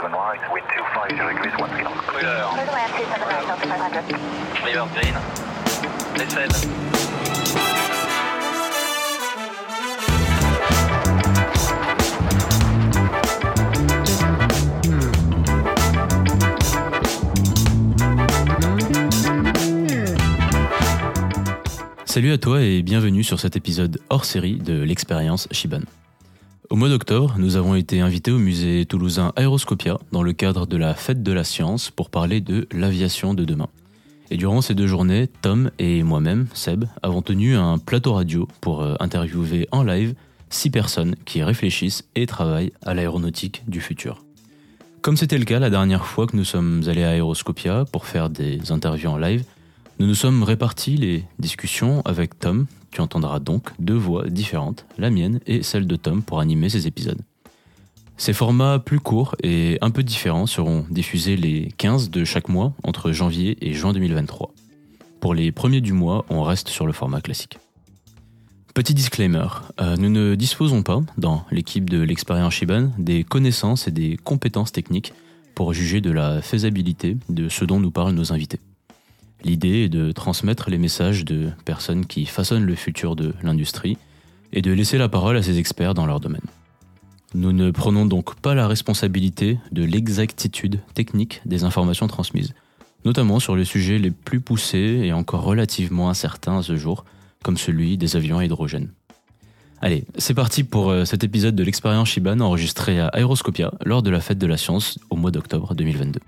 right, wind 250 degrees, 1 knot. Clear. Clear to land 279 Delta 500. Clear, green. Descend. Salut à toi et bienvenue sur cet épisode hors série de l'expérience Shiban. Au mois d'octobre, nous avons été invités au musée toulousain Aéroscopia dans le cadre de la Fête de la Science pour parler de l'aviation de demain. Et durant ces 2 journées, Tom et moi-même, Seb, avons tenu un plateau radio pour interviewer en live 6 personnes qui réfléchissent et travaillent à l'aéronautique du futur. Comme c'était le cas la dernière fois que nous sommes allés à Aéroscopia pour faire des interviews en live, nous nous sommes répartis les discussions avec Tom. Tu entendras donc 2 voix différentes, la mienne et celle de Tom, pour animer ces épisodes. Ces formats plus courts et un peu différents seront diffusés les 15 de chaque mois entre janvier et juin 2023. Pour les premiers du mois, on reste sur le format classique. Petit disclaimer, nous ne disposons pas, dans l'équipe de l'expérience Shiban, des connaissances et des compétences techniques pour juger de la faisabilité de ce dont nous parlent nos invités. L'idée est de transmettre les messages de personnes qui façonnent le futur de l'industrie et de laisser la parole à ces experts dans leur domaine. Nous ne prenons donc pas la responsabilité de l'exactitude technique des informations transmises, notamment sur les sujets les plus poussés et encore relativement incertains à ce jour, comme celui des avions à hydrogène. Allez, c'est parti pour cet épisode de l'expérience Shiban enregistré à Aéroscopia lors de la Fête de la Science au mois d'octobre 2022.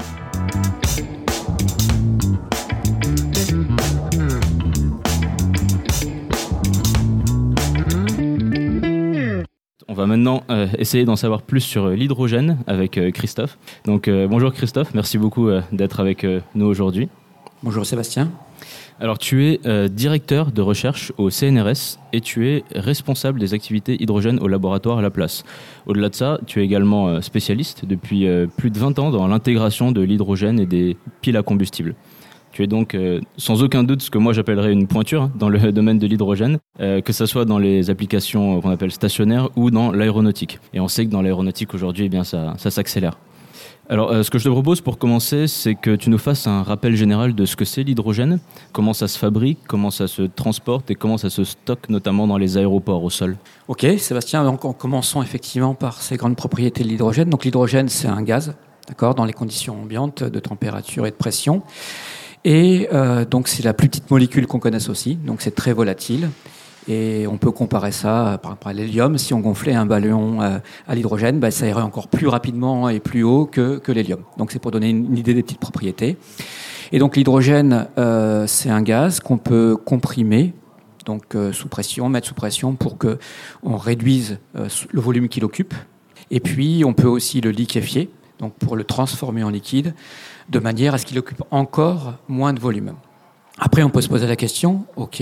On va maintenant essayer d'en savoir plus sur l'hydrogène avec Christophe. Donc bonjour Christophe, merci beaucoup d'être avec nous aujourd'hui. Bonjour Sébastien. Alors tu es directeur de recherche au CNRS et tu es responsable des activités hydrogène au laboratoire Laplace. Au-delà de ça, tu es également spécialiste depuis plus de 20 ans dans l'intégration de l'hydrogène et des piles à combustible. Tu es donc sans aucun doute ce que moi j'appellerais une pointure dans le domaine de l'hydrogène, que ce soit dans les applications qu'on appelle stationnaires ou dans l'aéronautique. Et on sait que dans l'aéronautique aujourd'hui, eh bien, ça s'accélère. Alors ce que je te propose pour commencer, c'est que tu nous fasses un rappel général de ce que c'est l'hydrogène, comment ça se fabrique, comment ça se transporte et comment ça se stocke notamment dans les aéroports au sol. Ok Sébastien, donc en commençant effectivement par ces grandes propriétés de l'hydrogène. Donc l'hydrogène c'est un gaz, d'accord, dans les conditions ambiantes de température et de pression. Et donc c'est la plus petite molécule qu'on connaisse aussi, donc c'est très volatile. Et on peut comparer ça par rapport à l'hélium. Si on gonflait un ballon à l'hydrogène, ça irait encore plus rapidement et plus haut que l'hélium. Donc c'est pour donner une idée des petites propriétés. Et donc l'hydrogène, c'est un gaz qu'on peut comprimer, donc sous pression, mettre sous pression pour qu'on réduise le volume qu'il occupe. Et puis on peut aussi le liquéfier, donc pour le transformer en liquide, de manière à ce qu'il occupe encore moins de volume. Après, on peut se poser la question,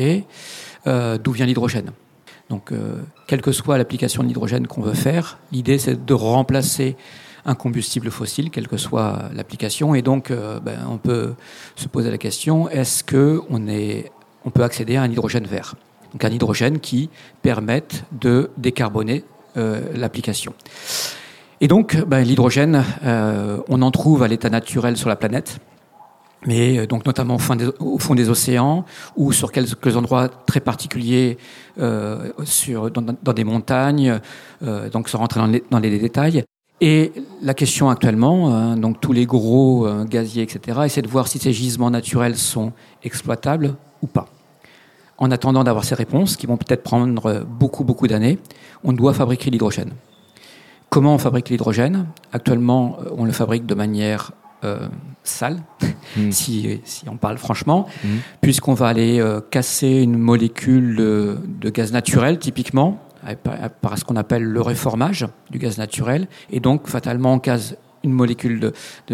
d'où vient l'hydrogène ? Donc, quelle que soit l'application de l'hydrogène qu'on veut faire, l'idée c'est de remplacer un combustible fossile, quelle que soit l'application. Et donc, on peut se poser la question, est-ce qu'on peut accéder à un hydrogène vert ? Donc, un hydrogène qui permette de décarboner l'application. Et donc, l'hydrogène, on en trouve à l'état naturel sur la planète, mais donc notamment au fond des océans ou sur quelques endroits très particuliers dans des montagnes, donc sans rentrer dans les détails. Et la question actuellement, donc tous les gros gaziers, etc., c'est de voir si ces gisements naturels sont exploitables ou pas. En attendant d'avoir ces réponses, qui vont peut-être prendre beaucoup d'années, on doit fabriquer l'hydrogène. Comment on fabrique l'hydrogène ? Actuellement, on le fabrique de manière sale, si on parle franchement, puisqu'on va aller casser une molécule de gaz naturel, typiquement, par ce qu'on appelle le réformage du gaz naturel, et donc fatalement on casse une molécule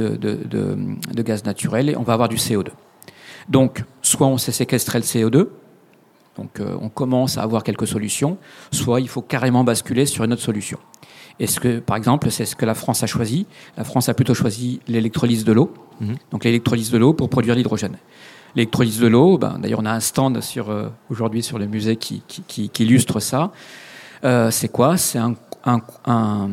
de gaz naturel et on va avoir du CO2. Donc, soit on sait séquestrer le CO2, donc on commence à avoir quelques solutions, soit il faut carrément basculer sur une autre solution. Par exemple, c'est ce que la France a choisi. La France a plutôt choisi l'électrolyse de l'eau, donc l'électrolyse de l'eau pour produire l'hydrogène. L'électrolyse de l'eau, d'ailleurs on a un stand aujourd'hui sur le musée qui illustre ça. C'est quoi ? C'est un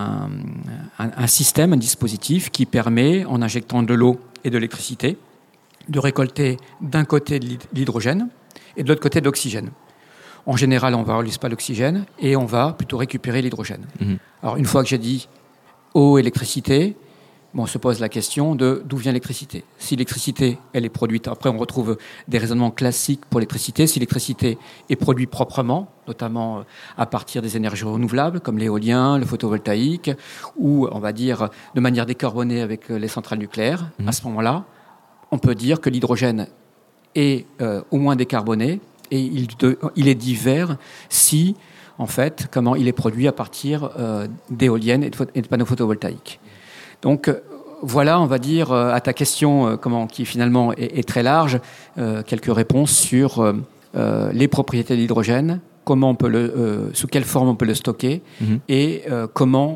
système, un dispositif qui permet, en injectant de l'eau et de l'électricité, de récolter d'un côté de l'hydrogène et de l'autre côté de l'oxygène. En général, on ne valorise pas l'oxygène et on va plutôt récupérer l'hydrogène. Alors, une fois que j'ai dit eau, électricité, on se pose la question de d'où vient l'électricité. Si l'électricité, elle est produite, après on retrouve des raisonnements classiques pour l'électricité. Si l'électricité est produite proprement, notamment à partir des énergies renouvelables, comme l'éolien, le photovoltaïque, ou on va dire de manière décarbonée avec les centrales nucléaires, à ce moment-là, on peut dire que l'hydrogène est au moins décarboné et il est divers si, en fait, comment il est produit à partir d'éoliennes et de panneaux photovoltaïques. Donc voilà, on va dire, à ta question, qui finalement est très large, quelques réponses sur les propriétés de l'hydrogène, comment on peut sous quelle forme on peut le stocker et comment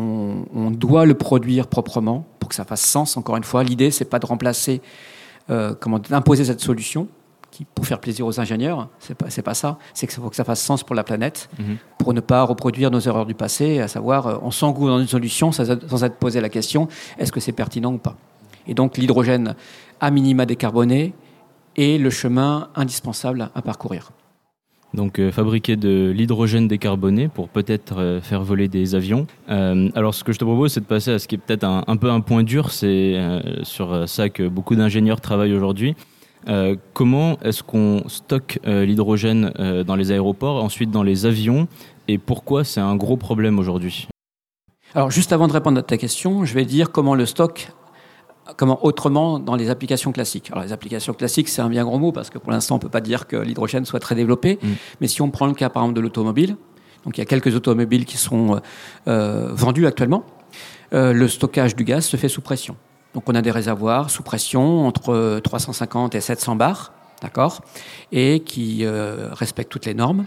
on doit le produire proprement pour que ça fasse sens. Encore une fois, l'idée, c'est pas de remplacer, d'imposer cette solution pour faire plaisir aux ingénieurs, c'est pas ça. C'est qu'il faut que ça fasse sens pour la planète, pour ne pas reproduire nos erreurs du passé, à savoir, on s'engouffre dans une solution sans être posé la question, est-ce que c'est pertinent ou pas ? Et donc l'hydrogène à minima décarboné est le chemin indispensable à parcourir. Donc fabriquer de l'hydrogène décarboné pour peut-être faire voler des avions. Alors ce que je te propose, c'est de passer à ce qui est peut-être un peu un point dur, c'est sur ça que beaucoup d'ingénieurs travaillent aujourd'hui. Comment est-ce qu'on stocke l'hydrogène dans les aéroports, ensuite dans les avions, et pourquoi c'est un gros problème aujourd'hui ? Alors juste avant de répondre à ta question, je vais dire comment le stock, comment autrement dans les applications classiques. Alors les applications classiques, c'est un bien gros mot parce que pour l'instant on ne peut pas dire que l'hydrogène soit très développé, mais si on prend le cas par exemple de l'automobile, donc il y a quelques automobiles qui sont vendus actuellement, le stockage du gaz se fait sous pression. Donc on a des réservoirs sous pression entre 350 et 700 bars, d'accord, et qui respectent toutes les normes.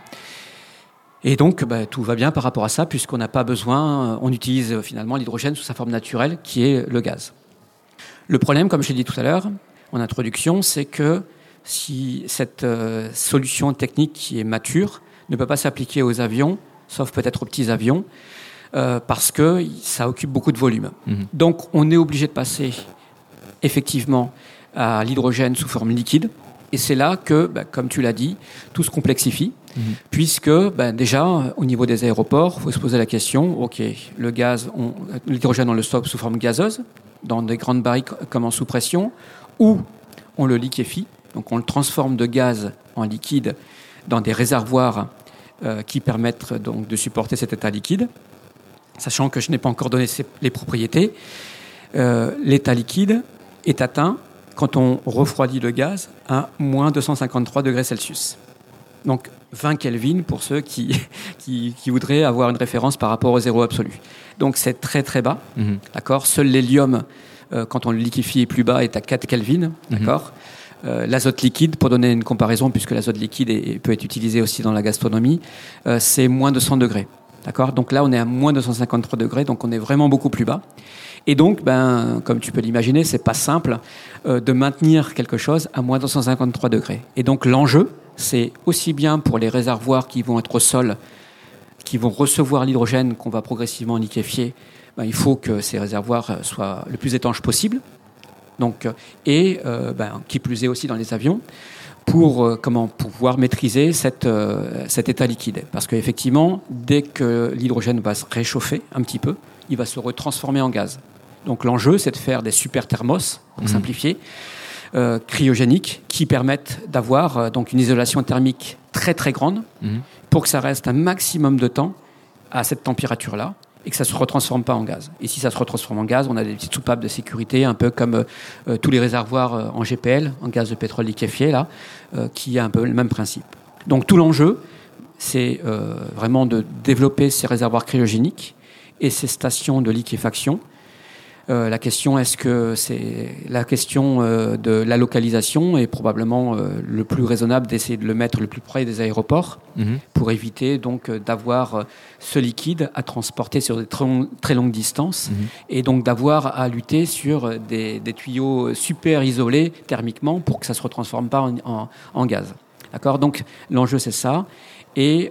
Et donc tout va bien par rapport à ça, puisqu'on n'a pas besoin, on utilise finalement l'hydrogène sous sa forme naturelle, qui est le gaz. Le problème, comme je l'ai dit tout à l'heure en introduction, c'est que si cette solution technique qui est mature ne peut pas s'appliquer aux avions, sauf peut-être aux petits avions, parce que ça occupe beaucoup de volume. Donc, on est obligé de passer effectivement à l'hydrogène sous forme liquide. Et c'est là que, comme tu l'as dit, tout se complexifie, puisque déjà, au niveau des aéroports, il faut se poser la question, OK, l'hydrogène, on le stocke sous forme gazeuse, dans des grandes barriques comme en sous pression, ou on le liquéfie, donc on le transforme de gaz en liquide dans des réservoirs qui permettent donc de supporter cet état liquide. Sachant que je n'ai pas encore donné les propriétés, l'état liquide est atteint quand on refroidit le gaz à moins 253 degrés Celsius. Donc 20 Kelvin pour ceux qui voudraient avoir une référence par rapport au zéro absolu. Donc c'est très très bas, d'accord. Seul l'hélium, quand on le liquéfie, est plus bas, est à 4 Kelvin, d'accord. L'azote liquide, pour donner une comparaison, puisque l'azote liquide peut être utilisé aussi dans la gastronomie, c'est moins de 100 degrés. D'accord ? Donc là, on est à moins 253 degrés, donc on est vraiment beaucoup plus bas. Et donc, comme tu peux l'imaginer, c'est pas simple de maintenir quelque chose à moins 253 degrés. Et donc l'enjeu, c'est aussi bien pour les réservoirs qui vont être au sol, qui vont recevoir l'hydrogène qu'on va progressivement liquéfier, il faut que ces réservoirs soient le plus étanches possible. Donc, et qui plus est aussi dans les avions, pour pouvoir maîtriser cet état liquide. Parce qu'effectivement, dès que l'hydrogène va se réchauffer un petit peu, il va se retransformer en gaz. Donc l'enjeu, c'est de faire des super thermos, pour simplifier, cryogéniques, qui permettent d'avoir donc une isolation thermique très très grande, pour que ça reste un maximum de temps à cette température-là, et que ça ne se retransforme pas en gaz. Et si ça se retransforme en gaz, on a des petites soupapes de sécurité, un peu comme tous les réservoirs en GPL, en gaz de pétrole liquéfié, là, qui a un peu le même principe. Donc tout l'enjeu, c'est vraiment de développer ces réservoirs cryogéniques et ces stations de liquéfaction. La question de la localisation est probablement le plus raisonnable d'essayer de le mettre le plus près des aéroports pour éviter donc d'avoir ce liquide à transporter sur des très longues distances et donc d'avoir à lutter sur des tuyaux super isolés thermiquement pour que ça ne se retransforme pas en gaz. D'accord ? Donc l'enjeu c'est ça. Et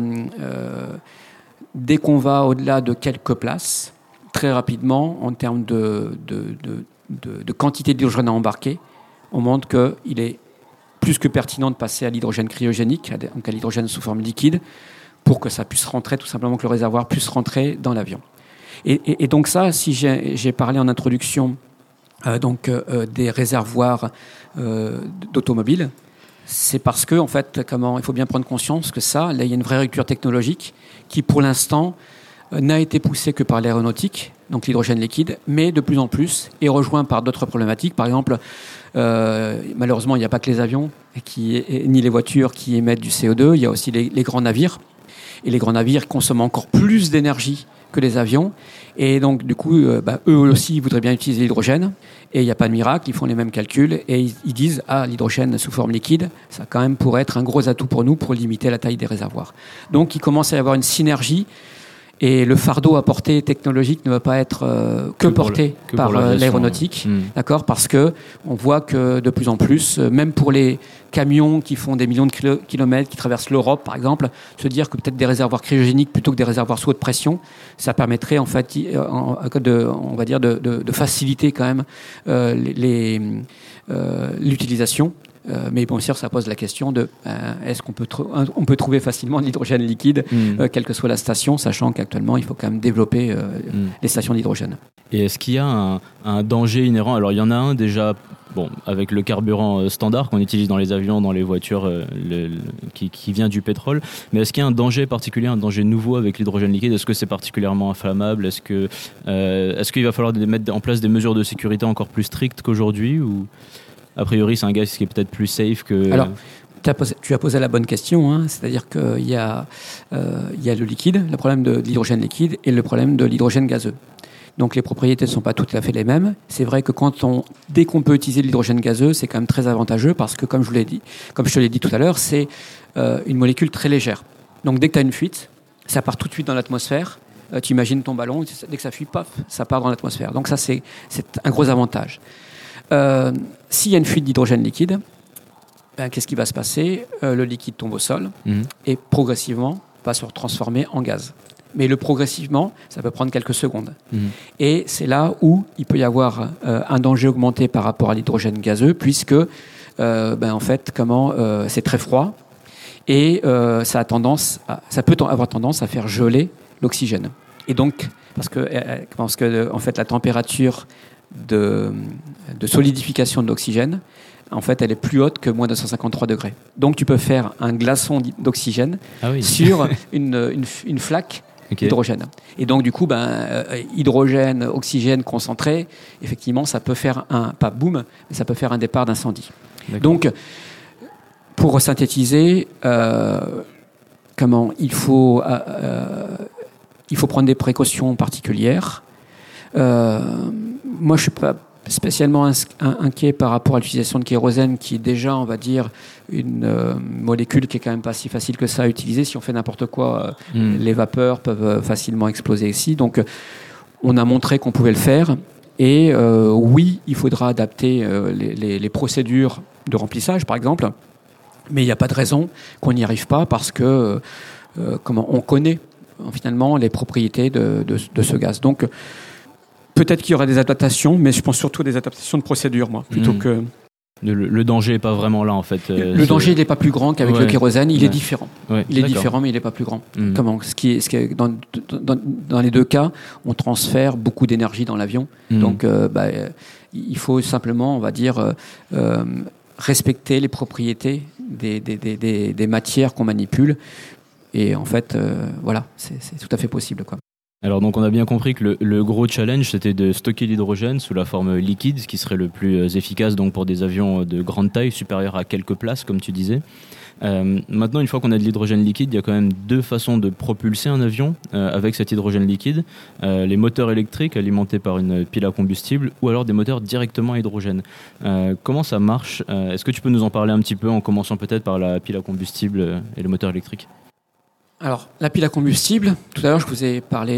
dès qu'on va au-delà de quelques places, très rapidement, en termes de quantité d'hydrogène à embarquer, on montre qu'il est plus que pertinent de passer à l'hydrogène cryogénique, donc à l'hydrogène sous forme liquide, pour que ça puisse rentrer, tout simplement que le réservoir puisse rentrer dans l'avion. Et donc ça, si j'ai parlé en introduction des réservoirs d'automobiles, c'est parce que, en fait, il faut bien prendre conscience que là, il y a une vraie rupture technologique qui, pour l'instant, n'a été poussée que par l'aéronautique, donc l'hydrogène liquide, mais de plus en plus est rejoint par d'autres problématiques. Par exemple, malheureusement, il n'y a pas que les avions ni les voitures qui émettent du CO2, il y a aussi les grands navires. Et les grands navires consomment encore plus d'énergie que les avions. Et donc, du coup, eux aussi voudraient bien utiliser l'hydrogène. Et il n'y a pas de miracle, ils font les mêmes calculs. Et ils disent, l'hydrogène sous forme liquide, ça quand même pourrait être un gros atout pour nous pour limiter la taille des réservoirs. Donc, il commence à y avoir une synergie. Et le fardeau à porter technologique ne va pas être que porté par l'aéronautique, d'accord, parce que on voit que de plus en plus, même pour les camions qui font des millions de kilomètres, qui traversent l'Europe, par exemple, se dire que peut-être des réservoirs cryogéniques plutôt que des réservoirs sous haute pression, ça permettrait en fait, on va dire, de faciliter quand même l'utilisation. Mais bien sûr, ça pose la question de est-ce qu'on peut trouver facilement de l'hydrogène liquide, quelle que soit la station, sachant qu'actuellement, il faut quand même développer les stations d'hydrogène. Et est-ce qu'il y a un danger inhérent ? Alors, il y en a un déjà, avec le carburant standard qu'on utilise dans les avions, dans les voitures, qui vient du pétrole. Mais est-ce qu'il y a un danger particulier, un danger nouveau avec l'hydrogène liquide ? Est-ce que c'est particulièrement inflammable ? Est-ce qu'il va falloir mettre en place des mesures de sécurité encore plus strictes qu'aujourd'hui ou... A priori, c'est un gaz qui est peut-être plus safe que... Alors, tu as posé la bonne question, hein, c'est-à-dire qu'il y a le liquide, le problème de l'hydrogène liquide et le problème de l'hydrogène gazeux. Donc les propriétés ne sont pas tout à fait les mêmes. C'est vrai que dès qu'on peut utiliser de l'hydrogène gazeux, c'est quand même très avantageux parce que, comme je te l'ai dit tout à l'heure, c'est une molécule très légère. Donc dès que tu as une fuite, ça part tout de suite dans l'atmosphère. Tu imagines ton ballon, dès que ça fuit, paf, ça part dans l'atmosphère. Donc ça, c'est un gros avantage. S'il y a une fuite d'hydrogène liquide, qu'est-ce qui va se passer ? Le liquide tombe au sol et progressivement va se transformer en gaz. Mais progressivement, ça peut prendre quelques secondes. Et c'est là où il peut y avoir un danger augmenté par rapport à l'hydrogène gazeux, puisque en fait, c'est très froid et ça peut avoir tendance à faire geler l'oxygène. Et donc, parce que en fait, la température de solidification de l'oxygène, en fait, elle est plus haute que moins de 153 degrés. Donc, tu peux faire un glaçon d'oxygène sur une flaque d'hydrogène. Et donc, du coup, hydrogène, oxygène concentré, effectivement, ça peut faire pas boum, mais ça peut faire un départ d'incendie. D'accord. Donc, pour synthétiser, il faut prendre des précautions particulières. Moi, je suis pas spécialement inquiet par rapport à l'utilisation de kérosène, qui est déjà, on va dire, une molécule qui est quand même pas si facile que ça à utiliser. Si on fait n'importe quoi, les vapeurs peuvent facilement exploser ici. Donc, on a montré qu'on pouvait le faire. Et oui, il faudra adapter les procédures de remplissage, par exemple. Mais il n'y a pas de raison qu'on n'y arrive pas parce que on connaît finalement les propriétés de ce gaz. Donc, peut-être qu'il y aura des adaptations, mais je pense surtout à des adaptations de procédure, moi, plutôt que... Le danger n'est pas vraiment là, en fait. Le danger, il n'est pas plus grand qu'avec le kérosène. Il est différent. Ouais, il est différent, mais il n'est pas plus grand. Dans les deux cas, on transfère beaucoup d'énergie dans l'avion. Donc, il faut simplement, on va dire, respecter les propriétés des matières qu'on manipule. Et en fait, c'est tout à fait possible, quoi. Alors donc on a bien compris que le gros challenge c'était de stocker l'hydrogène sous la forme liquide, ce qui serait le plus efficace donc pour des avions de grande taille, supérieurs à quelques places comme tu disais. Maintenant, une fois qu'on a de l'hydrogène liquide, il y a quand même deux façons de propulser un avion avec cet hydrogène liquide. Les moteurs électriques alimentés par une pile à combustible ou alors des moteurs directement à hydrogène. Comment ça marche ? Est-ce que tu peux nous en parler un petit peu en commençant peut-être par la pile à combustible et le moteur électrique ? Alors, la pile à combustible, tout à l'heure, je vous ai parlé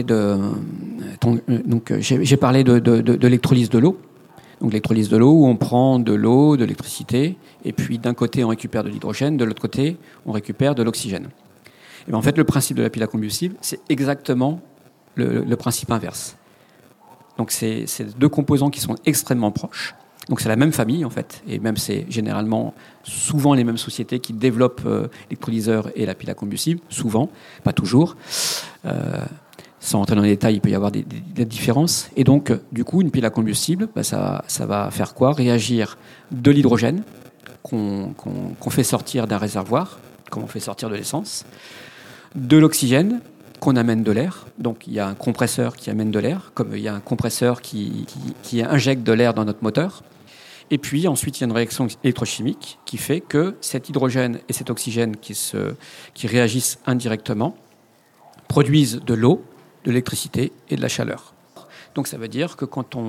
j'ai parlé de l'électrolyse de l'eau. Donc, l'électrolyse de l'eau, où on prend de l'eau, de l'électricité, et puis d'un côté, on récupère de l'hydrogène, de l'autre côté, on récupère de l'oxygène. Et bien, en fait, le principe de la pile à combustible, c'est exactement le principe inverse. Donc, c'est deux composants qui sont extrêmement proches. Donc, c'est la même famille, en fait. Et même, c'est généralement souvent les mêmes sociétés qui développent l'électrolyseur et la pile à combustible. Souvent, pas toujours. Sans rentrer dans les détails, il peut y avoir des différences. Et donc, du coup, une pile à combustible, ça va faire quoi? Réagir de l'hydrogène qu'on fait sortir d'un réservoir, comme on fait sortir de l'essence, de l'oxygène qu'on amène de l'air. Donc, il y a un compresseur qui amène de l'air, comme il y a un compresseur qui injecte de l'air dans notre moteur. Et puis, ensuite, il y a une réaction électrochimique qui fait que cet hydrogène et cet oxygène qui réagissent indirectement produisent de l'eau, de l'électricité et de la chaleur. Donc, ça veut dire que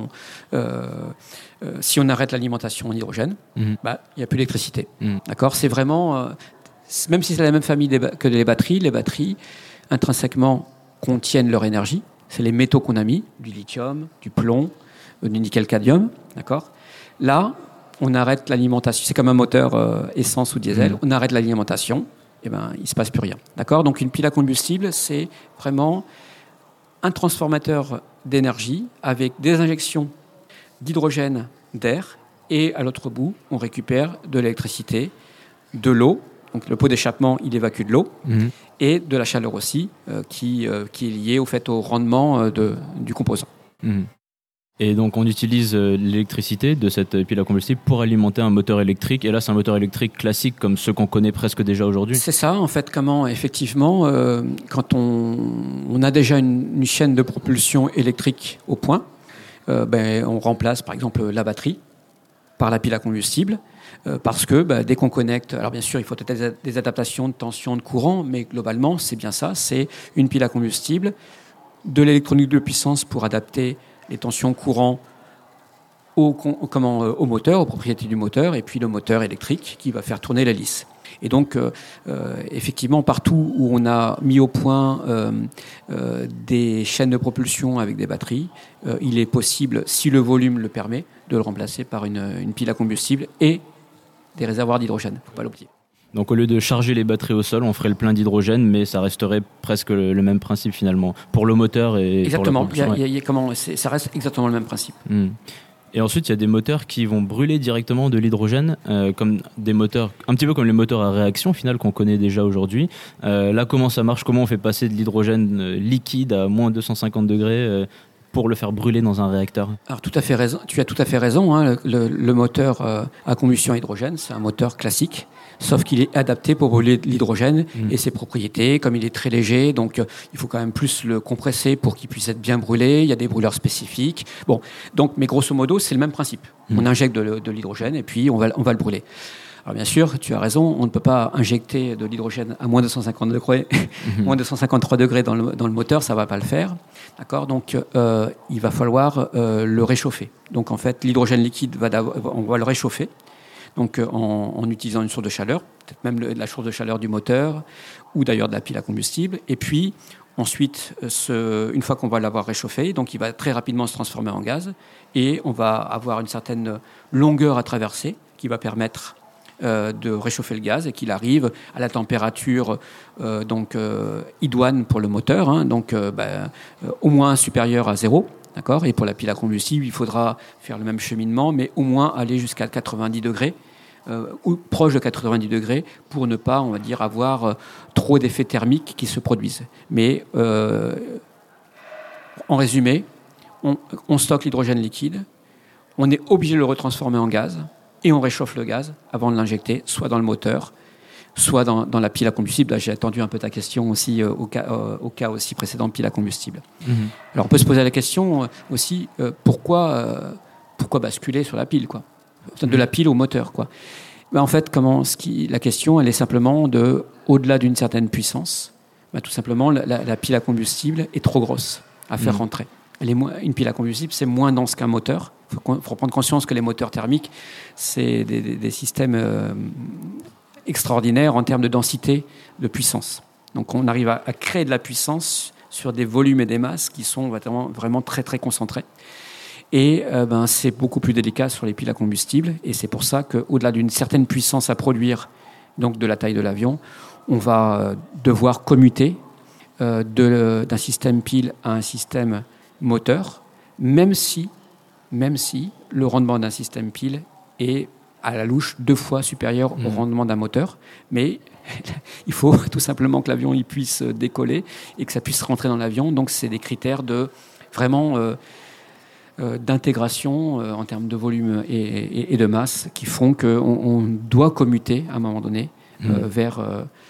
si on arrête l'alimentation en hydrogène, il n'y a plus d'électricité. D'accord ? C'est vraiment... même si c'est la même famille que les batteries, intrinsèquement, contiennent leur énergie. C'est les métaux qu'on a mis, du lithium, du plomb, du nickel-cadmium. D'accord ? Là, on arrête l'alimentation. C'est comme un moteur essence ou diesel. On arrête l'alimentation, et il ne se passe plus rien. D'accord ? Donc, une pile à combustible, c'est vraiment un transformateur d'énergie avec des injections d'hydrogène, d'air, et à l'autre bout, on récupère de l'électricité, de l'eau. Donc, le pot d'échappement, il évacue de l'eau, et de la chaleur aussi, qui est liée au rendement du composant. Et donc, on utilise l'électricité de cette pile à combustible pour alimenter un moteur électrique. Et là, c'est un moteur électrique classique comme ceux qu'on connaît presque déjà aujourd'hui. C'est ça, en fait, effectivement, quand on a déjà une chaîne de propulsion électrique au point, on remplace, par exemple, la batterie par la pile à combustible. Parce que dès qu'on connecte, alors bien sûr, il faut peut-être des adaptations de tension, de courant, mais globalement, c'est bien ça, c'est une pile à combustible, de l'électronique de puissance pour adapter les tensions courant au moteur, aux propriétés du moteur, et puis le moteur électrique qui va faire tourner l'hélice. Et donc, effectivement, partout où on a mis au point des chaînes de propulsion avec des batteries, il est possible, si le volume le permet, de le remplacer par une pile à combustible et des réservoirs d'hydrogène. Il ne faut pas l'oublier. Donc au lieu de charger les batteries au sol, on ferait le plein d'hydrogène, mais ça resterait presque le même principe finalement, pour le moteur et exactement. Pour la propulsion. Ça reste exactement le même principe. Et ensuite, il y a des moteurs qui vont brûler directement de l'hydrogène, comme des moteurs, un petit peu comme les moteurs à réaction finale qu'on connaît déjà aujourd'hui. Là, comment ça marche? Comment on fait passer de l'hydrogène liquide à moins 250 degrés pour le faire brûler dans un réacteur? Alors, tu as tout à fait raison. Hein. Le moteur à combustion à hydrogène, c'est un moteur classique, sauf qu'il est adapté pour brûler de l'hydrogène et ses propriétés, comme il est très léger, donc il faut quand même plus le compresser pour qu'il puisse être bien brûlé. Il y a des brûleurs spécifiques. Bon, donc, mais grosso modo, c'est le même principe. On injecte de l'hydrogène et puis on va le brûler. Alors bien sûr, tu as raison, on ne peut pas injecter de l'hydrogène à moins 250 degrés, moins 253 degrés dans le moteur, ça ne va pas le faire. D'accord ? Donc il va falloir le réchauffer. Donc en fait, l'hydrogène liquide, on va le réchauffer. Donc en utilisant une source de chaleur, peut-être même la source de chaleur du moteur, ou d'ailleurs de la pile à combustible. Et puis ensuite, une fois qu'on va l'avoir réchauffé, donc il va très rapidement se transformer en gaz, et on va avoir une certaine longueur à traverser qui va permettre de réchauffer le gaz et qu'il arrive à la température idoine pour le moteur, hein, donc au moins supérieure à 0. D'accord ? Et pour la pile à combustible, il faudra faire le même cheminement, mais au moins aller jusqu'à 90 degrés, ou proche de 90 degrés, pour ne pas, on va dire, avoir trop d'effets thermiques qui se produisent. Mais en résumé, on stocke l'hydrogène liquide, on est obligé de le retransformer en gaz, et on réchauffe le gaz avant de l'injecter, soit dans le moteur, soit dans la pile à combustible. Là, j'ai attendu un peu ta question aussi au cas aussi précédent, pile à combustible. Alors on peut se poser la question aussi, pourquoi basculer sur la pile, quoi, de la pile au moteur, quoi. En fait, la question, elle est simplement au-delà d'une certaine puissance, tout simplement, la pile à combustible est trop grosse à faire rentrer. Une pile à combustible, c'est moins dense qu'un moteur. Il faut prendre conscience que les moteurs thermiques, c'est des systèmes extraordinaires en termes de densité, de puissance. Donc on arrive à créer de la puissance sur des volumes et des masses qui sont vraiment très très concentrés. Et c'est beaucoup plus délicat sur les piles à combustible. Et c'est pour ça qu'au-delà d'une certaine puissance à produire, donc de la taille de l'avion, on va devoir commuter d'un système pile à un système moteur, même si le rendement d'un système pile est à la louche 2 fois supérieur au rendement d'un moteur. Mais il faut tout simplement que l'avion il puisse décoller et que ça puisse rentrer dans l'avion. Donc c'est des critères de vraiment d'intégration en termes de volume et de masse qui font qu'on doit commuter à un moment donné vers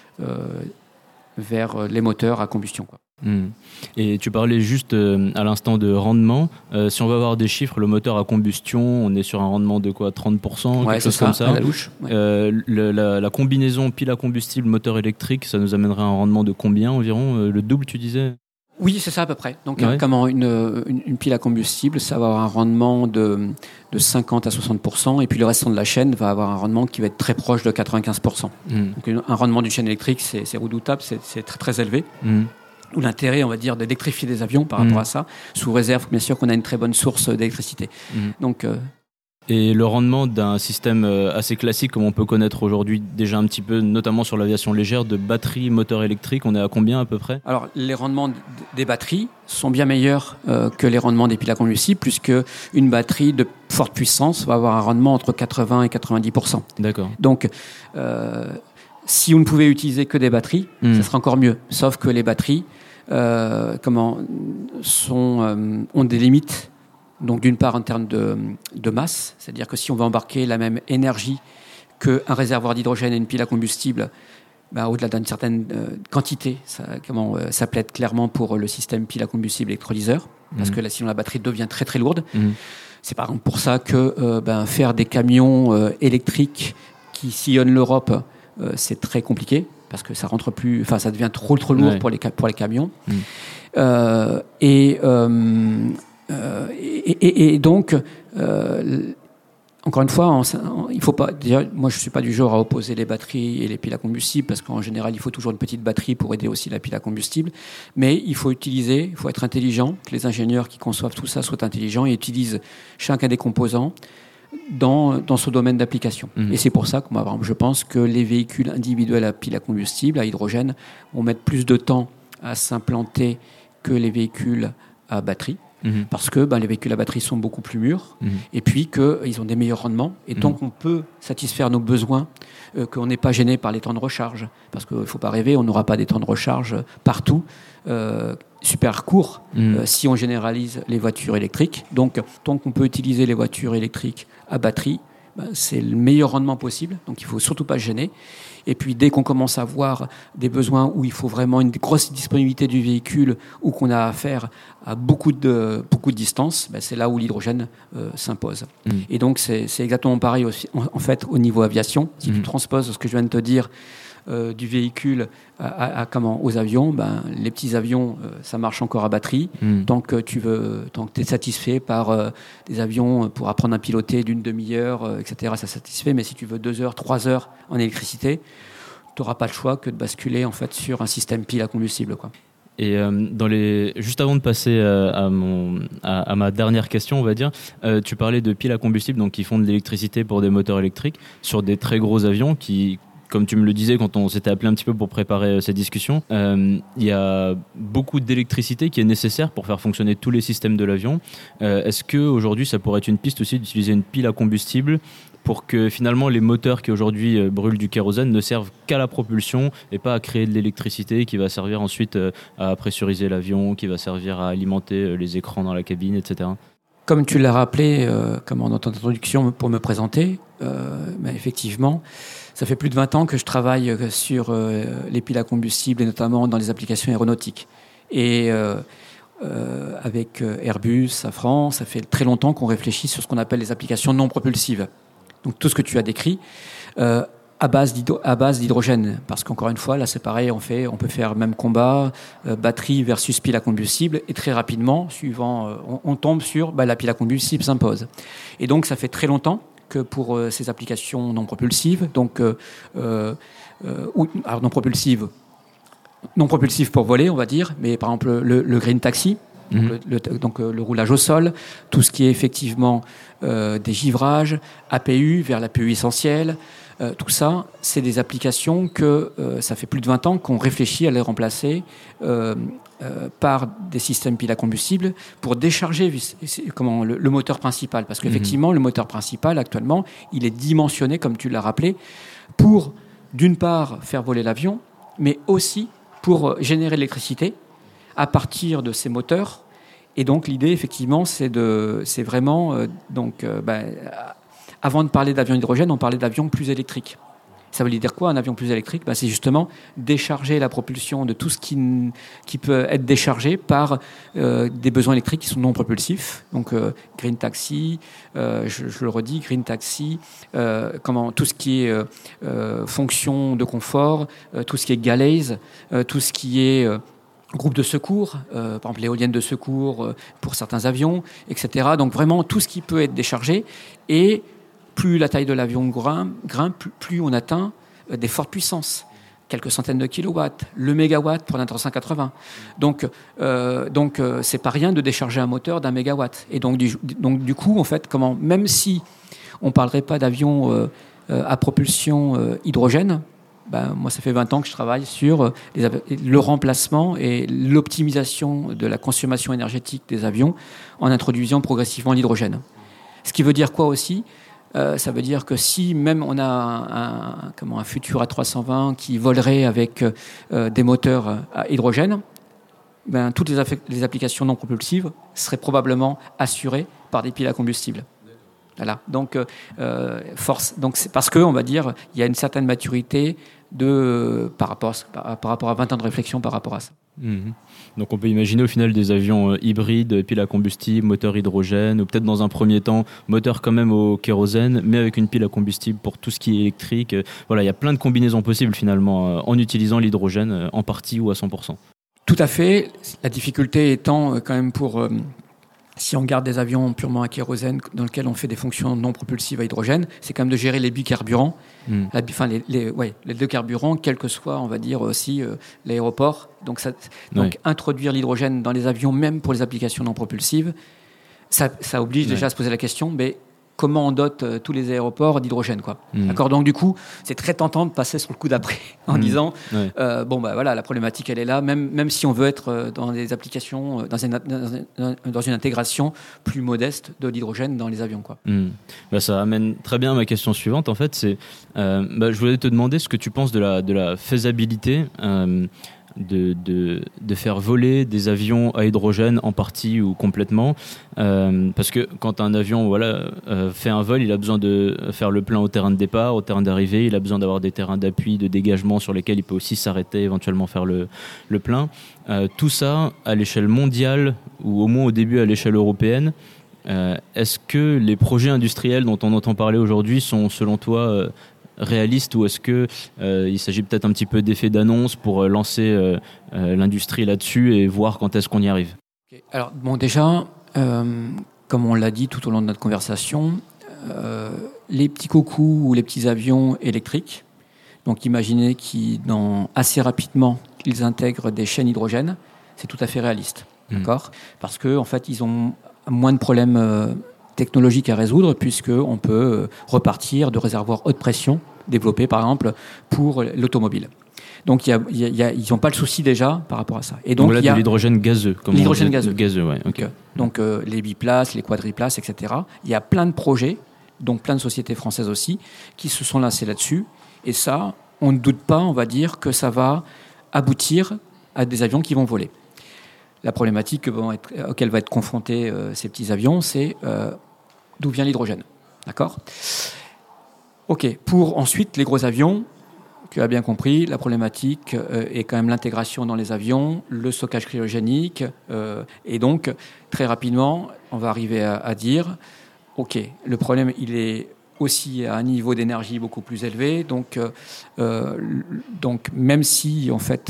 les moteurs à combustion, quoi. Et tu parlais juste à l'instant de rendement. Si on va avoir des chiffres, le moteur à combustion, on est sur un rendement de quoi, 30%, quelque chose comme ça. À la louche. Ouais. La combinaison pile à combustible, moteur électrique, ça nous amènerait un rendement de combien environ? Le double, tu disais? Oui, c'est ça à peu près. Donc, comment une pile à combustible, ça va avoir un rendement de 50 à 60%, et puis le restant de la chaîne va avoir un rendement qui va être très proche de 95%. Donc, un rendement d'une chaîne électrique, c'est redoutable, c'est très, très élevé. Ou l'intérêt, on va dire, d'électrifier des avions par rapport à ça, sous réserve, bien sûr, qu'on a une très bonne source d'électricité. Donc, et le rendement d'un système assez classique, comme on peut connaître aujourd'hui déjà un petit peu, notamment sur l'aviation légère, de batterie, moteur électrique, on est à combien à peu près? Alors, les rendements des batteries sont bien meilleurs que les rendements des piles à combustible, puisque une batterie de forte puissance va avoir un rendement entre 80 et 90%. D'accord. Donc, si on ne pouvait utiliser que des batteries, ça serait encore mieux. Sauf que les batteries ont des limites. Donc d'une part en termes de masse, c'est-à-dire que si on veut embarquer la même énergie qu'un réservoir d'hydrogène et une pile à combustible, au-delà d'une certaine quantité, ça plaide clairement pour le système pile à combustible électrolyseur, parce que là, sinon la batterie devient très très lourde. C'est par exemple pour ça que faire des camions électriques qui sillonnent l'Europe, c'est très compliqué, parce que ça rentre plus, ça devient trop lourd pour les camions. Et donc, encore une fois, il faut pas. Déjà, moi, je suis pas du genre à opposer les batteries et les piles à combustible, parce qu'en général, il faut toujours une petite batterie pour aider aussi la pile à combustible. Mais il faut être intelligent, que les ingénieurs qui conçoivent tout ça soient intelligents et utilisent chacun des composants dans ce domaine d'application. Et c'est pour ça que moi, je pense que les véhicules individuels à pile à combustible, à hydrogène, vont mettre plus de temps à s'implanter que les véhicules à batterie. Parce que les véhicules à batterie sont beaucoup plus mûrs, et puis qu'ils ont des meilleurs rendements, et donc on peut satisfaire nos besoins, qu'on n'est pas gêné par les temps de recharge, parce qu'il ne faut pas rêver, on n'aura pas des temps de recharge partout super courts si on généralise les voitures électriques. Donc tant qu'on peut utiliser les voitures électriques à batterie, c'est le meilleur rendement possible, donc il ne faut surtout pas se gêner. Et puis dès qu'on commence à avoir des besoins où il faut vraiment une grosse disponibilité du véhicule, ou qu'on a affaire à beaucoup de distance, c'est là où l'hydrogène s'impose. Et donc c'est exactement pareil aussi, en fait, au niveau aviation. Si tu transposes ce que je viens de te dire du véhicule aux avions, les petits avions, ça marche encore à batterie. Tant que tu es satisfait par des avions pour apprendre à piloter d'une demi-heure, etc., ça satisfait. Mais si tu veux 2 heures, 3 heures en électricité, tu n'auras pas le choix que de basculer en fait sur un système pile à combustible, quoi. Et juste avant de passer à ma dernière question, on va dire, tu parlais de piles à combustible, donc qui font de l'électricité pour des moteurs électriques sur des très gros avions qui, comme tu me le disais quand on s'était appelé un petit peu pour préparer cette discussion, il y a beaucoup d'électricité qui est nécessaire pour faire fonctionner tous les systèmes de l'avion. Est-ce qu'aujourd'hui, ça pourrait être une piste aussi d'utiliser une pile à combustible pour que finalement les moteurs qui aujourd'hui brûlent du kérosène ne servent qu'à la propulsion et pas à créer de l'électricité qui va servir ensuite à pressuriser l'avion, qui va servir à alimenter les écrans dans la cabine, etc. Comme tu l'as rappelé dans ton introduction pour me présenter, effectivement, ça fait plus de 20 ans que je travaille sur les piles à combustible, et notamment dans les applications aéronautiques. Et avec Airbus, Safran, ça fait très longtemps qu'on réfléchit sur ce qu'on appelle les applications non propulsives. Donc tout ce que tu as décrit à base d'hydrogène, parce qu'encore une fois, là c'est pareil, on peut faire le même combat, batterie versus pile à combustible, et très rapidement, on tombe sur la pile à combustible s'impose. Et donc ça fait très longtemps que pour ces applications non propulsives, non propulsives pour voler, on va dire, mais par exemple le green taxi, donc le roulage au sol, tout ce qui est effectivement des givrages, APU vers l'APU essentiel, Tout ça, c'est des applications que ça fait plus de 20 ans qu'on réfléchit à les remplacer par des systèmes piles à combustible pour décharger le moteur principal. Parce qu'effectivement, le moteur principal, actuellement, il est dimensionné, comme tu l'as rappelé, pour, d'une part, faire voler l'avion, mais aussi pour générer de l'électricité à partir de ces moteurs. Et donc, l'idée, effectivement, c'est vraiment... avant de parler d'avion hydrogène, on parlait d'avion plus électrique. Ça veut dire quoi, un avion plus électrique ? C'est justement décharger la propulsion de tout ce qui peut être déchargé par des besoins électriques qui sont non propulsifs. Donc, green taxi, je le redis, green taxi, tout ce qui est fonction de confort, tout ce qui est galaise, tout ce qui est... groupe de secours, par exemple l'éolienne de secours pour certains avions, etc. Donc vraiment tout ce qui peut être déchargé, et plus la taille de l'avion grimpe, plus on atteint des fortes puissances, quelques centaines de kilowatts, le mégawatt pour l'Inter 180. Donc c'est pas rien de décharger un moteur d'un mégawatt. Et donc du coup, en fait, même si on parlerait pas d'avion à propulsion hydrogène, moi, ça fait 20 ans que je travaille sur le remplacement et l'optimisation de la consommation énergétique des avions en introduisant progressivement l'hydrogène. Ce qui veut dire quoi aussi ? Ça veut dire que si même on a un futur A320 qui volerait avec des moteurs à hydrogène, toutes les applications non propulsives seraient probablement assurées par des piles à combustible. Voilà. Donc, c'est parce que, on va dire, il y a une certaine maturité par rapport à 20 ans de réflexion par rapport à ça. Mmh. Donc on peut imaginer au final des avions hybrides, piles à combustible, moteur hydrogène, ou peut-être dans un premier temps moteur quand même au kérosène, mais avec une pile à combustible pour tout ce qui est électrique. Voilà, il y a plein de combinaisons possibles finalement en utilisant l'hydrogène en partie ou à 100%. Tout à fait. La difficulté étant quand même si on garde des avions purement à kérosène dans lesquels on fait des fonctions non propulsives à hydrogène, c'est quand même de gérer les bicarburants, les deux carburants, quel que soit, on va dire aussi l'aéroport. Donc introduire l'hydrogène dans les avions, même pour les applications non propulsives, ça oblige déjà à se poser la question, mais comment on dote tous les aéroports d'hydrogène, quoi. D'accord. Donc du coup, c'est très tentant de passer sur le coup d'après en disant la problématique elle est là, même si on veut être dans des applications dans une intégration plus modeste de l'hydrogène dans les avions, quoi. Ça amène très bien à ma question suivante. En fait, c'est je voulais te demander ce que tu penses de la faisabilité de faire voler des avions à hydrogène en partie ou complètement, parce que quand un avion fait un vol, il a besoin de faire le plein au terrain de départ, au terrain d'arrivée, il a besoin d'avoir des terrains d'appui, de dégagement sur lesquels il peut aussi s'arrêter, éventuellement faire le plein. Tout ça à l'échelle mondiale, ou au moins au début à l'échelle européenne. Est-ce que les projets industriels dont on entend parler aujourd'hui sont selon toi réaliste, ou est-ce que il s'agit peut-être un petit peu d'effet d'annonce pour lancer l'industrie là-dessus et voir quand est-ce qu'on y arrive ? Alors déjà, comme on l'a dit tout au long de notre conversation, les petits coucous ou les petits avions électriques, donc imaginez assez rapidement qu'ils intègrent des chaînes hydrogène, c'est tout à fait réaliste, d'accord ? Parce que en fait, ils ont moins de problèmes technologiques à résoudre, puisqu'on peut repartir de réservoirs haute pression développés par exemple pour l'automobile. Donc ils n'ont pas le souci déjà par rapport à ça. Et donc il y a de l'hydrogène gazeux. L'hydrogène gazeux. Ouais, okay. Donc les biplaces, les quadriplaces, etc. Il y a plein de projets, donc plein de sociétés françaises aussi, qui se sont lancées là-dessus. Et ça, on ne doute pas, on va dire, que ça va aboutir à des avions qui vont voler. La problématique auquel vont être confrontés ces petits avions, c'est d'où vient l'hydrogène. D'accord ? Ok. Pour ensuite les gros avions, tu as bien compris, la problématique est quand même l'intégration dans les avions, le stockage cryogénique, et donc très rapidement, on va arriver à dire, ok, le problème il est aussi à un niveau d'énergie beaucoup plus élevé, donc même si en fait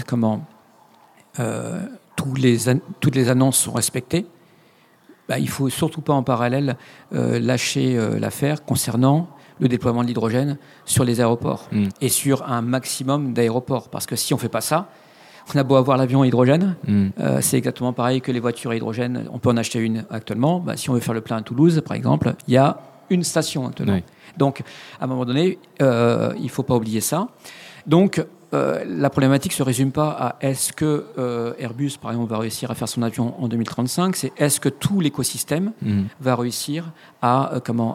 toutes les annonces sont respectées, il ne faut surtout pas en parallèle lâcher l'affaire concernant le déploiement de l'hydrogène sur les aéroports et sur un maximum d'aéroports. Parce que si on ne fait pas ça, on a beau avoir l'avion à hydrogène, c'est exactement pareil que les voitures à hydrogène. On peut en acheter une actuellement. Si on veut faire le plein à Toulouse, par exemple, il y a une station actuellement. Oui. Donc, à un moment donné, il ne faut pas oublier ça. Donc, la problématique ne se résume pas à est-ce que Airbus, par exemple, va réussir à faire son avion en 2035, c'est est-ce que tout l'écosystème va réussir à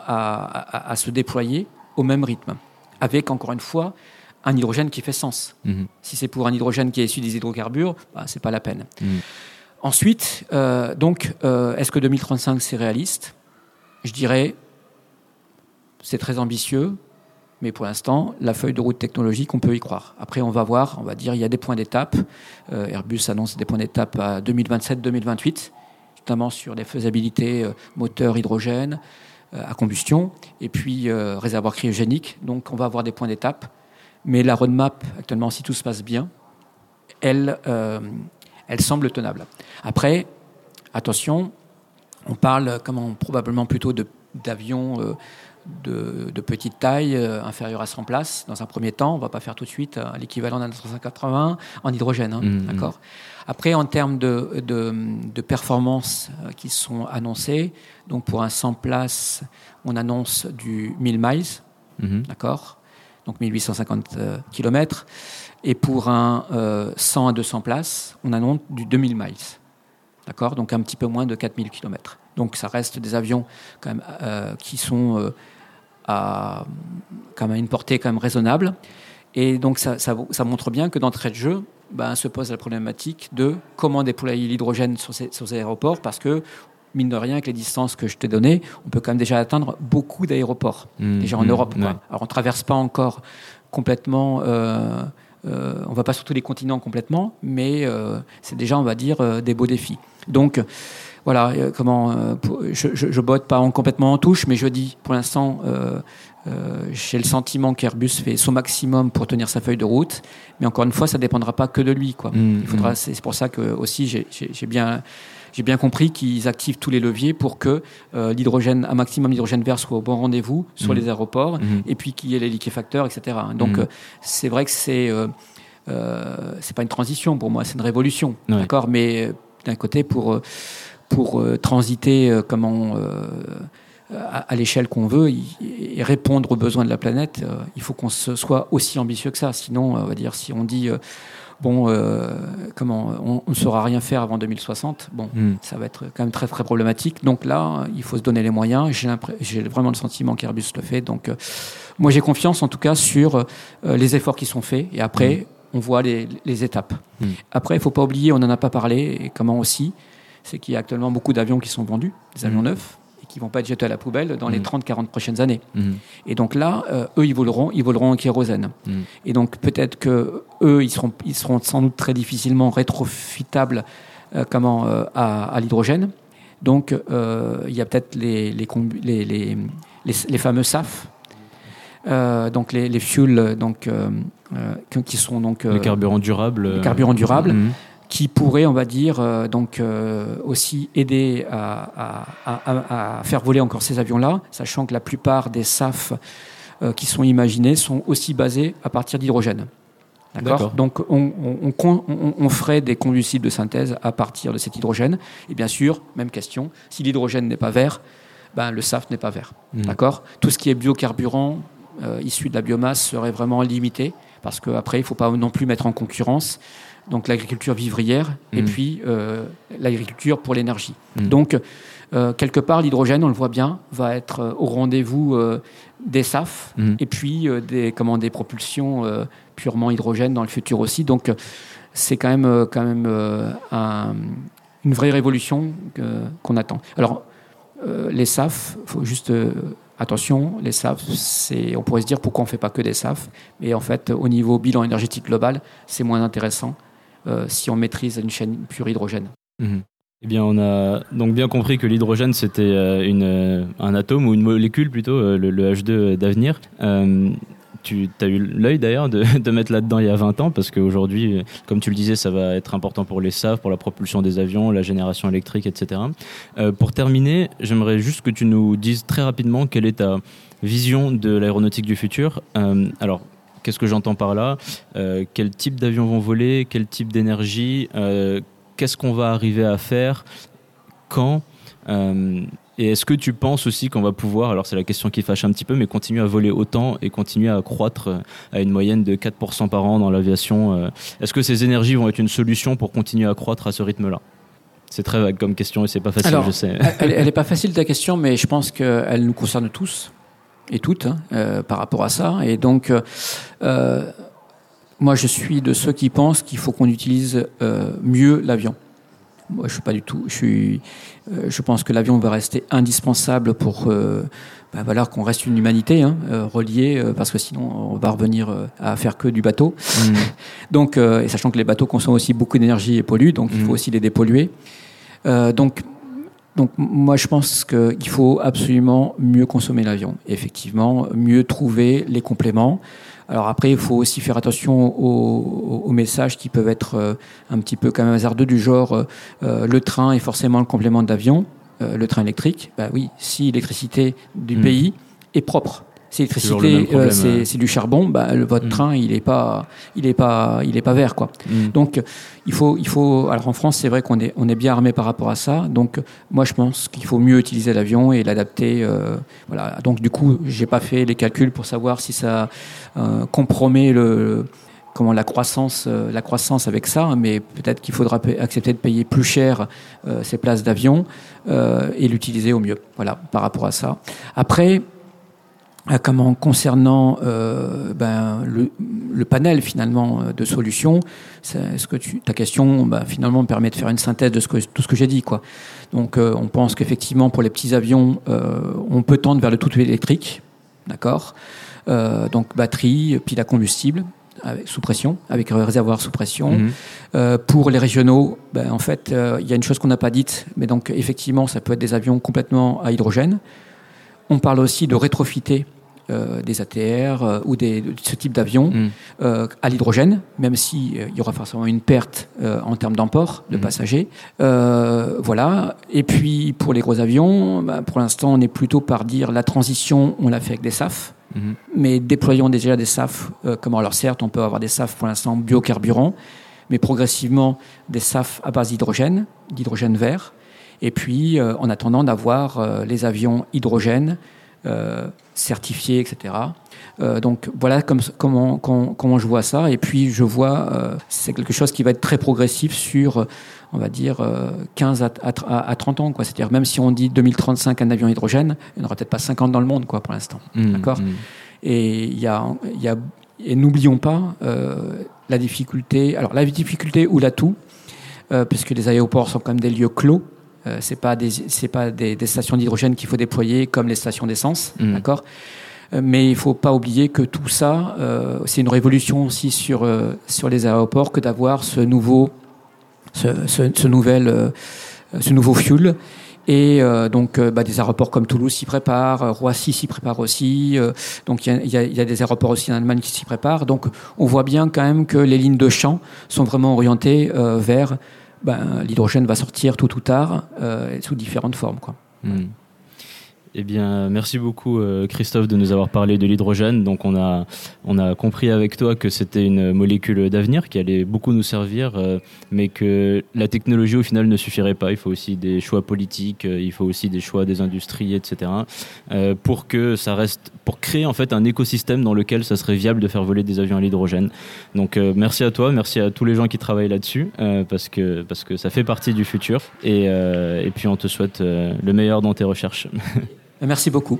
se déployer au même rythme, avec, encore une fois, un hydrogène qui fait sens. Si c'est pour un hydrogène qui est issu des hydrocarbures, ce n'est pas la peine. Ensuite, est-ce que 2035, c'est réaliste ? Je dirais, c'est très ambitieux, mais pour l'instant, la feuille de route technologique, on peut y croire. Après, on va voir, on va dire, il y a des points d'étape. Airbus annonce des points d'étape à 2027-2028, notamment sur les faisabilités moteur hydrogène, à combustion, et puis réservoir cryogénique. Donc, on va avoir des points d'étape. Mais la roadmap, actuellement, si tout se passe bien, elle semble tenable. Après, attention, on parle probablement plutôt d'avions de petite taille, inférieure à 100 places, dans un premier temps. On ne va pas faire tout de suite l'équivalent d'un 380 en hydrogène. D'accord. Après, en termes de performances qui sont annoncées, donc pour un 100 places, on annonce du 1000 miles, d'accord, donc 1850 km. Et pour un 100 à 200 places, on annonce du 2000 miles. D'accord, donc un petit peu moins de 4000 km. Donc ça reste des avions quand même, qui sont à une portée quand même raisonnable. Et donc ça montre bien que d'entrée de jeu, se pose la problématique de comment déployer l'hydrogène sur ces aéroports, parce que, mine de rien, avec les distances que je t'ai données, on peut quand même déjà atteindre beaucoup d'aéroports, déjà en Europe. Ouais. Alors on ne traverse pas encore complètement... on ne va pas sur tous les continents complètement, mais c'est déjà, on va dire, des beaux défis. Donc, voilà, je botte pas complètement en touche, mais je dis, pour l'instant, j'ai le sentiment qu'Airbus fait son maximum pour tenir sa feuille de route, mais encore une fois, ça ne dépendra pas que de lui, quoi. C'est pour ça que aussi j'ai bien compris qu'ils activent tous les leviers pour que l'hydrogène, un maximum d'hydrogène vert soit au bon rendez-vous sur les aéroports, et puis qu'il y ait les liquéfacteurs, etc. Donc c'est vrai que c'est pas une transition pour moi, c'est une révolution, d'accord. Mais d'un côté, pour transiter à l'échelle qu'on veut et répondre aux besoins de la planète, il faut qu'on soit aussi ambitieux que ça. Sinon, on va dire, si on dit on ne saura rien faire avant 2060, ça va être quand même très très problématique. Donc là, il faut se donner les moyens. J'ai vraiment le sentiment qu'Airbus le fait. Donc moi, j'ai confiance en tout cas sur les efforts qui sont faits. Et après, on voit les étapes. Après, il ne faut pas oublier, on n'en a pas parlé, et comment aussi, c'est qu'il y a actuellement beaucoup d'avions qui sont vendus, des avions neufs, et qui ne vont pas être jetés à la poubelle dans les 30-40 prochaines années. Et donc là, eux, ils voleront en kérosène. Et donc peut-être qu'eux, ils seront sans doute très difficilement rétrofitables à l'hydrogène. Donc il y a peut-être les fameux SAF, donc les fuels, qui sont donc les carburants durables. Qui pourraient, on va dire, aussi aider à faire voler encore ces avions-là, sachant que la plupart des SAF qui sont imaginés sont aussi basés à partir d'hydrogène. D'accord. Donc, on ferait des combustibles de synthèse à partir de cet hydrogène. Et bien sûr, même question, si l'hydrogène n'est pas vert, le SAF n'est pas vert. D'accord. Tout ce qui est biocarburant issu de la biomasse serait vraiment limité, parce qu'après, il ne faut pas non plus mettre en concurrence donc l'agriculture vivrière et puis l'agriculture pour l'énergie. Donc, quelque part, l'hydrogène, on le voit bien, va être au rendez-vous des SAF et puis des propulsions purement hydrogène dans le futur aussi. Donc, c'est quand même une vraie révolution qu'on attend. Alors, les SAF, il faut juste... attention, les SAF, on pourrait se dire pourquoi on ne fait pas que des SAF, mais en fait, au niveau bilan énergétique global, c'est moins intéressant si on maîtrise une chaîne pure hydrogène. Eh bien, on a donc bien compris que l'hydrogène, c'était un atome ou une molécule plutôt, le H2 d'avenir. Tu as eu l'œil d'ailleurs de mettre là-dedans il y a 20 ans, parce qu'aujourd'hui, comme tu le disais, ça va être important pour les SAF, pour la propulsion des avions, la génération électrique, etc. Pour terminer, j'aimerais juste que tu nous dises très rapidement quelle est ta vision de l'aéronautique du futur. Alors, qu'est-ce que j'entends par là ? Quel type d'avions vont voler ? Quel type d'énergie ? Qu'est-ce qu'on va arriver à faire ? Quand ? Et est-ce que tu penses aussi qu'on va pouvoir, alors c'est la question qui fâche un petit peu, mais continuer à voler autant et continuer à croître à une moyenne de 4% par an dans l'aviation? Est-ce que ces énergies vont être une solution pour continuer à croître à ce rythme-là? C'est très vague comme question et c'est pas facile, alors, je sais. Elle n'est pas facile ta question, mais je pense qu'elle nous concerne tous et toutes par rapport à ça. Et donc, moi je suis de ceux qui pensent qu'il faut qu'on utilise mieux l'avion. Moi, je suis pas du tout. Je pense que l'avion va rester indispensable pour voilà, qu'on reste une humanité reliée, parce que sinon on va revenir à faire que du bateau. Donc, et sachant que les bateaux consomment aussi beaucoup d'énergie et polluent, donc il faut aussi les dépolluer. Donc moi je pense qu'il faut absolument mieux consommer l'avion. Et effectivement, mieux trouver les compléments. Alors après, il faut aussi faire attention aux messages qui peuvent être un petit peu quand même hasardeux, du genre le train est forcément le complément de l'avion, le train électrique. Bah oui, si l'électricité du pays est propre, si l'électricité c'est du charbon, bah votre train il est pas vert quoi. Donc il faut alors en France c'est vrai qu'on est bien armé par rapport à ça. Donc moi je pense qu'il faut mieux utiliser l'avion et l'adapter. Voilà. Donc du coup j'ai pas fait les calculs pour savoir si ça compromet la croissance avec ça, mais peut-être qu'il faudra accepter de payer plus cher ces places d'avion et l'utiliser au mieux. Voilà, par rapport à ça. Après, concernant le panel finalement de solutions, est-ce que ta question finalement me permet de faire une synthèse de tout ce que j'ai dit quoi. Donc on pense qu'effectivement pour les petits avions, on peut tendre vers le tout électrique, d'accord. Donc batterie, pile à combustible sous pression, avec réservoir sous pression. Pour les régionaux, en fait, il y a une chose qu'on n'a pas dite, mais donc effectivement, ça peut être des avions complètement à hydrogène. On parle aussi de rétrofiter des ATR ou de ce type d'avion à l'hydrogène, même si il y aura forcément une perte en termes d'emport de passagers. Voilà. Et puis pour les gros avions, pour l'instant, on est plutôt par dire la transition, on l'a fait avec des SAF. Mais déployons déjà des SAF. Alors certes, on peut avoir des SAF pour l'instant biocarburants, mais progressivement des SAF à base d'hydrogène vert. Et puis, en attendant d'avoir les avions hydrogène certifiés, etc. Donc voilà comment je vois ça. Et puis je vois, c'est quelque chose qui va être très progressif sur, on va dire, 15 à 30 ans. Quoi. C'est-à-dire même si on dit 2035 un avion hydrogène, il n'y en aura peut-être pas 50 dans le monde quoi, pour l'instant. D'accord. Et et n'oublions pas la difficulté. Alors la difficulté ou l'atout, puisque les aéroports sont quand même des lieux clos. C'est pas des stations d'hydrogène qu'il faut déployer comme les stations d'essence, d'accord. Mais il faut pas oublier que tout ça, c'est une révolution aussi sur les aéroports que d'avoir ce nouveau fuel. Et donc des aéroports comme Toulouse s'y préparent, Roissy s'y prépare aussi. Donc il y a des aéroports aussi en Allemagne qui s'y préparent. Donc on voit bien quand même que les lignes de champ sont vraiment orientées vers l'hydrogène va sortir tôt ou tard sous différentes formes quoi. Eh bien, merci beaucoup Christophe de nous avoir parlé de l'hydrogène. Donc on a compris avec toi que c'était une molécule d'avenir qui allait beaucoup nous servir, mais que la technologie au final ne suffirait pas. Il faut aussi des choix politiques, il faut aussi des choix des industries, etc. Pour créer en fait un écosystème dans lequel ça serait viable de faire voler des avions à l'hydrogène. Donc merci à toi, merci à tous les gens qui travaillent là-dessus, parce que ça fait partie du futur. Et puis on te souhaite le meilleur dans tes recherches. Merci beaucoup.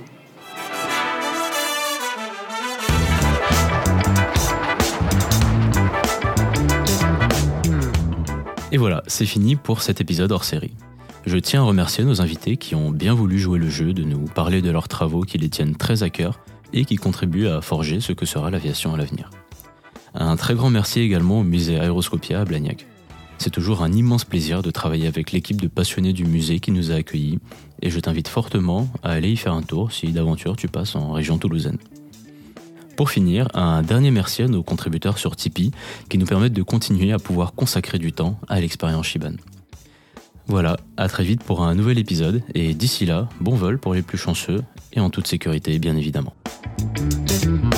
Et voilà, c'est fini pour cet épisode hors série. Je tiens à remercier nos invités qui ont bien voulu jouer le jeu de nous parler de leurs travaux qui les tiennent très à cœur et qui contribuent à forger ce que sera l'aviation à l'avenir. Un très grand merci également au musée Aéroscopia à Blagnac. C'est toujours un immense plaisir de travailler avec l'équipe de passionnés du musée qui nous a accueillis et je t'invite fortement à aller y faire un tour si d'aventure tu passes en région toulousaine. Pour finir, un dernier merci à nos contributeurs sur Tipeee qui nous permettent de continuer à pouvoir consacrer du temps à l'expérience Shiban. Voilà, à très vite pour un nouvel épisode et d'ici là, bon vol pour les plus chanceux et en toute sécurité bien évidemment.